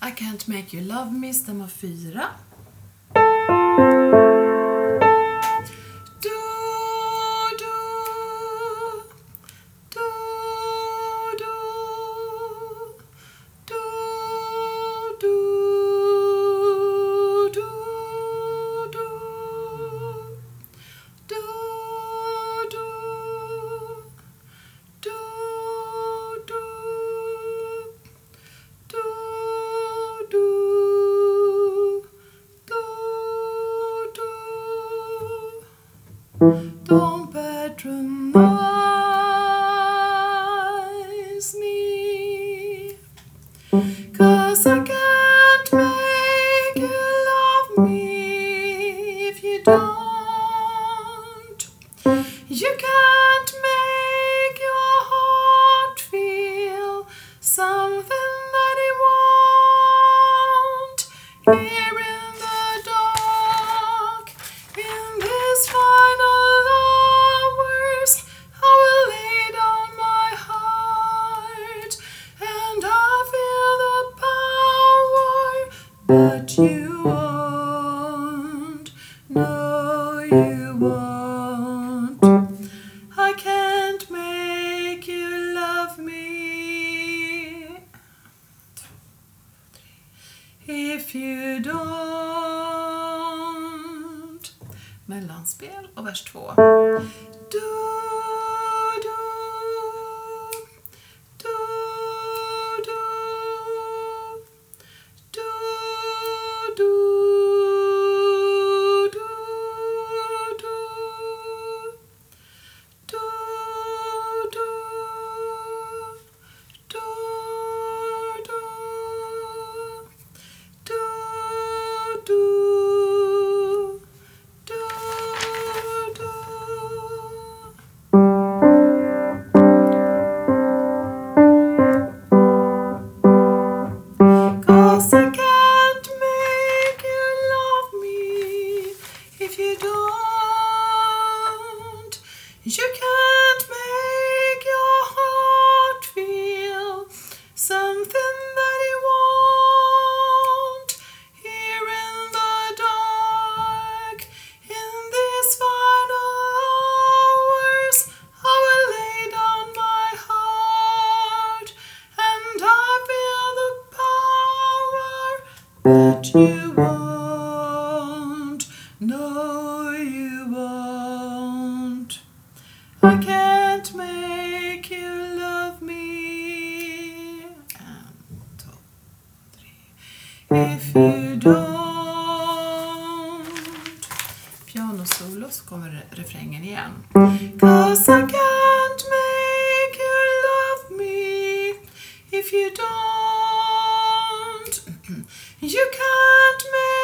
I can't make you love me, stämma 4. Don't patronize me, 'cause I can't make you love me if you don't. You can't make your heart feel something that it won't. Here in the dark, in this final hours, I will lay down my heart, and I feel the power, but you won't. No, you won't. I can't make you love me if you don't. Mellanspel och vers 2. Du, du, du, du, du, du, du, du, du, du, du, du, Cause I can't make you love me if you don't. You can't make your heart feel something that it won't. Here in the dark, in these final hours, I will lay down my heart, and I feel the power, but you won't. No, you won't. I can't make you love me. 1, 2, 3. If you don't. Pianosolo, så kommer refrängen igen. 'Cause I can't make you love me if you don't. You can't make